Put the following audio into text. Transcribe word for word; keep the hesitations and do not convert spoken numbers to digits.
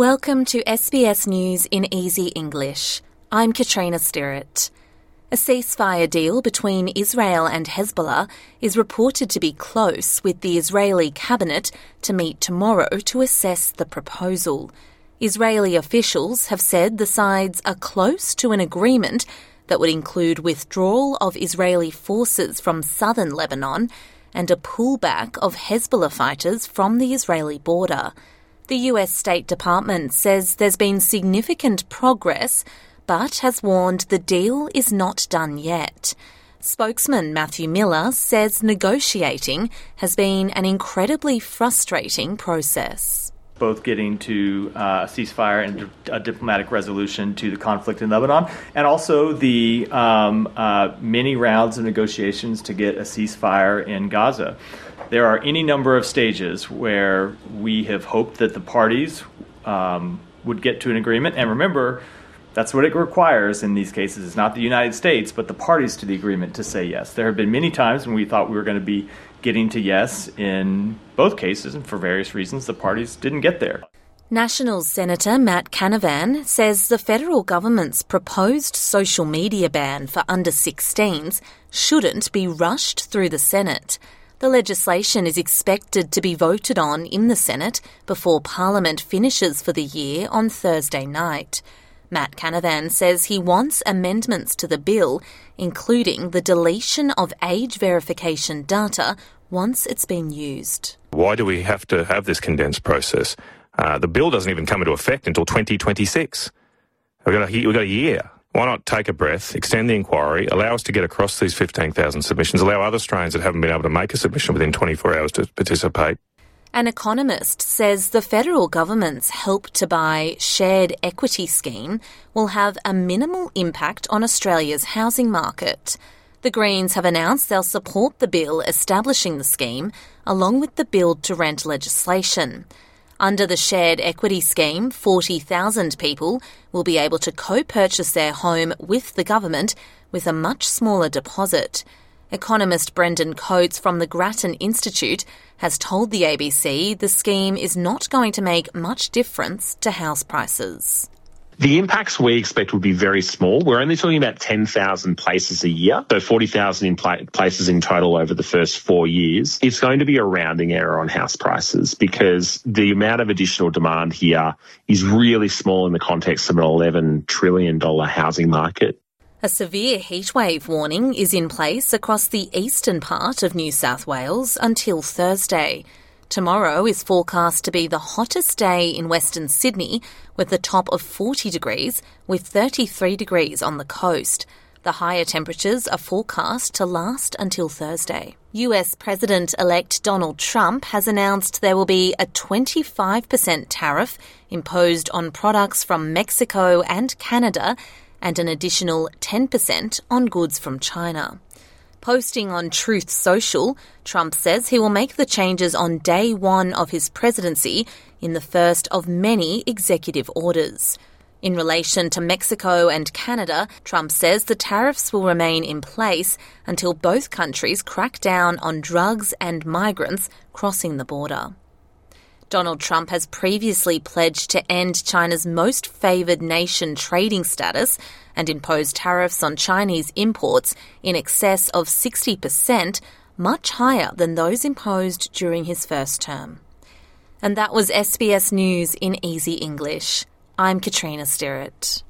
Welcome to S B S News in Easy English. I'm Katrina Stirrett. A ceasefire deal between Israel and Hezbollah is reported to be close, with the Israeli cabinet to meet tomorrow to assess the proposal. Israeli officials have said the sides are close to an agreement that would include withdrawal of Israeli forces from southern Lebanon and a pullback of Hezbollah fighters from the Israeli border. The U S State Department says there's been significant progress, but has warned the deal is not done yet. Spokesman Matthew Miller says negotiating has been an incredibly frustrating process. Both getting to uh, a ceasefire and a diplomatic resolution to the conflict in Lebanon, and also the um, uh, many rounds of negotiations to get a ceasefire in Gaza. There are any number of stages where we have hoped that the parties um, would get to an agreement. And remember, that's what it requires in these cases. It's not the United States, but the parties to the agreement to say yes. There have been many times when we thought we were going to be getting to yes in both cases, and for various reasons, the parties didn't get there. Nationals Senator Matt Canavan says the federal government's proposed social media ban for under sixteens shouldn't be rushed through the Senate. The legislation is expected to be voted on in the Senate before Parliament finishes for the year on Thursday night. Matt Canavan says he wants amendments to the bill, including the deletion of age verification data once it's been used. Why do we have to have this condensed process? Uh, the bill doesn't even come into effect until twenty twenty-six. We've got a, we've got a year. Why not take a breath, extend the inquiry, allow us to get across these fifteen thousand submissions, allow other Australians that haven't been able to make a submission within twenty-four hours to participate? An economist says the federal government's Help to Buy shared equity scheme will have a minimal impact on Australia's housing market. The Greens have announced they'll support the bill establishing the scheme, along with the build-to-rent legislation. Under the shared equity scheme, forty thousand people will be able to co-purchase their home with the government with a much smaller deposit. Economist Brendan Coates from the Grattan Institute has told the A B C the scheme is not going to make much difference to house prices. The impacts we expect will be very small. We're only talking about ten thousand places a year, so forty thousand in pla- places in total over the first four years. It's going to be a rounding error on house prices because the amount of additional demand here is really small in the context of an eleven trillion dollars housing market. A severe heatwave warning is in place across the eastern part of New South Wales until Thursday. Tomorrow is forecast to be the hottest day in Western Sydney, with a top of forty degrees, with thirty-three degrees on the coast. The higher temperatures are forecast to last until Thursday. U S President-elect Donald Trump has announced there will be a twenty-five percent tariff imposed on products from Mexico and Canada, and an additional ten percent on goods from China. Posting on Truth Social, Trump says he will make the changes on day one of his presidency in the first of many executive orders. In relation to Mexico and Canada, Trump says the tariffs will remain in place until both countries crack down on drugs and migrants crossing the border. Donald Trump has previously pledged to end China's most favoured nation trading status and impose tariffs on Chinese imports in excess of sixty percent, much higher than those imposed during his first term. And that was S B S News in Easy English. I'm Katrina Stirrett.